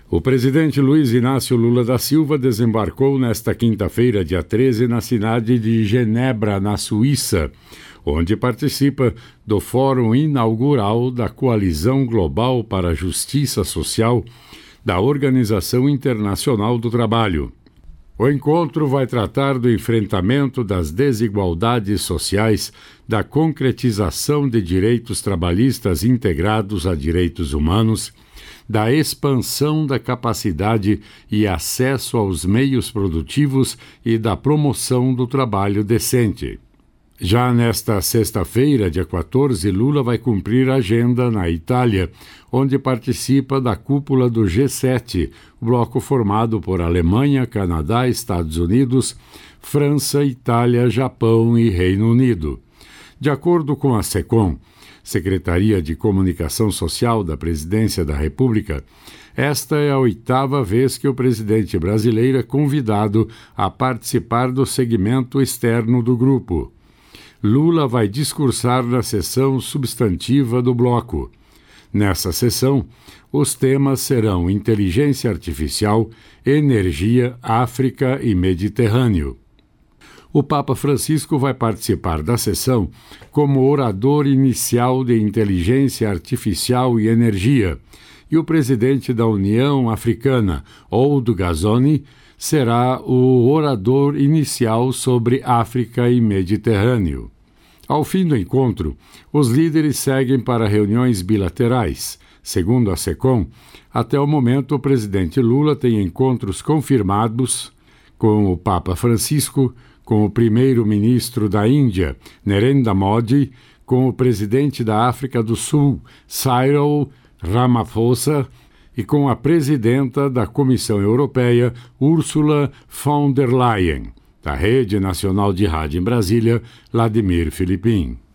O presidente Luiz Inácio Lula da Silva desembarcou nesta quinta-feira, dia 13, na cidade de Genebra, na Suíça, onde participa do Fórum Inaugural da Coalizão Global para a Justiça Social da Organização Internacional do Trabalho. O encontro vai tratar do enfrentamento das desigualdades sociais, da concretização de direitos trabalhistas integrados a direitos humanos, da expansão da capacidade e acesso aos meios produtivos e da promoção do trabalho decente. Já nesta sexta-feira, dia 14, Lula vai cumprir a agenda na Itália, onde participa da cúpula do G7, bloco formado por Alemanha, Canadá, Estados Unidos, França, Itália, Japão e Reino Unido. De acordo com a SECOM, Secretaria de Comunicação Social da Presidência da República, esta é a 8ª vez que o presidente brasileiro é convidado a participar do segmento externo do grupo. Lula vai discursar na sessão substantiva do bloco. Nessa sessão, os temas serão inteligência artificial, energia, África e Mediterrâneo. O Papa Francisco vai participar da sessão como orador inicial de inteligência artificial e energia, e o presidente da União Africana, Ould Ghazouani, será o orador inicial sobre África e Mediterrâneo. Ao fim do encontro, os líderes seguem para reuniões bilaterais. Segundo a SECOM, até o momento o presidente Lula tem encontros confirmados com o Papa Francisco, com o primeiro-ministro da Índia, Narendra Modi, com o presidente da África do Sul, Cyril Ramaphosa, e com a presidenta da Comissão Europeia, Ursula von der Leyen. Da Rede Nacional de Rádio em Brasília, Vladimir Filipim.